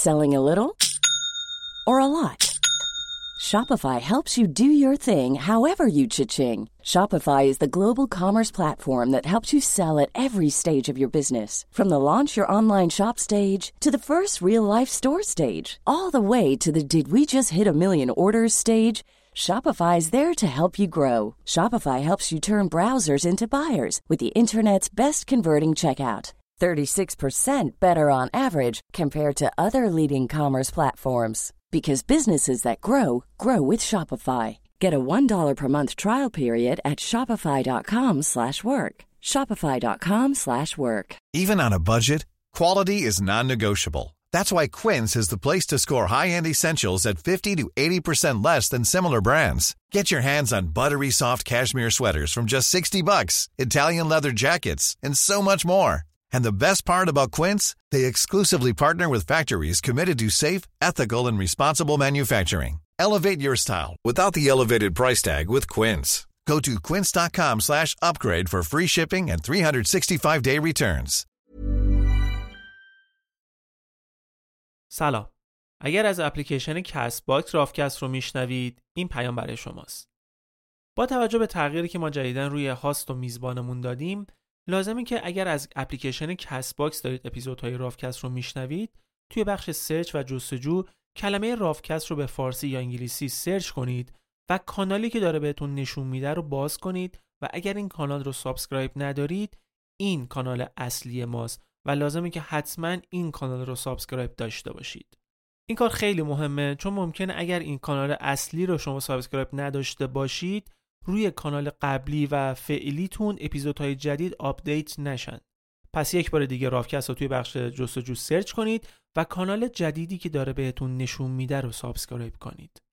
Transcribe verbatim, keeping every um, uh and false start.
Selling a little or a lot? Shopify helps you do your thing however you cha-ching. Shopify is the global commerce platform that helps you sell at every stage of your business. From the launch your online shop stage to the first real-life store stage, all the way to the did we just hit a million orders stage. Shopify is there to help you grow. Shopify helps you turn browsers into buyers with the internet's best converting checkout. thirty-six percent better on average compared to other leading commerce platforms. Because businesses that grow, grow with Shopify. Get a one dollar per month trial period at shopify.com slash work. Shopify.com slash work. Even on a budget, quality is non-negotiable. That's why Quince is the place to score high-end essentials at fifty to eighty percent less than similar brands. Get your hands on buttery soft cashmere sweaters from just sixty bucks, Italian leather jackets, and so much more. And the best part about Quince, they exclusively partner with factories committed to safe, ethical, and responsible manufacturing. Elevate your style without the elevated price tag with Quince. Go to quince.com slash upgrade for free shipping and three sixty-five day returns. سلام. اگر از اپلیکیشن کست باکس رافکست رو میشنوید، این پیام برای شماست. با توجه به تغییری که ما جدیداً روی هاست و میزبانمون دادیم، لازمه که اگر از اپلیکیشن کست باکس دارید اپیزودهای رافکست رو میشنوید، توی بخش سرچ و جستجو کلمه رافکست رو به فارسی یا انگلیسی سرچ کنید و کانالی که داره بهتون نشون میده رو باز کنید و اگر این کانال رو سابسکرایب ندارید، این کانال اصلی ماست و لازمه که حتما این کانال رو سابسکرایب داشته باشید. این کار خیلی مهمه چون ممکنه اگر این کانال اصلی رو شما سابسکرایب نداشته باشید، روی کانال قبلی و فعلیتون اپیزودهای جدید آپدیت نشن. پس یک بار دیگه رافکست رو توی بخش جستجو سرچ کنید و کانال جدیدی که داره بهتون نشون میده رو سابسکرایب کنید.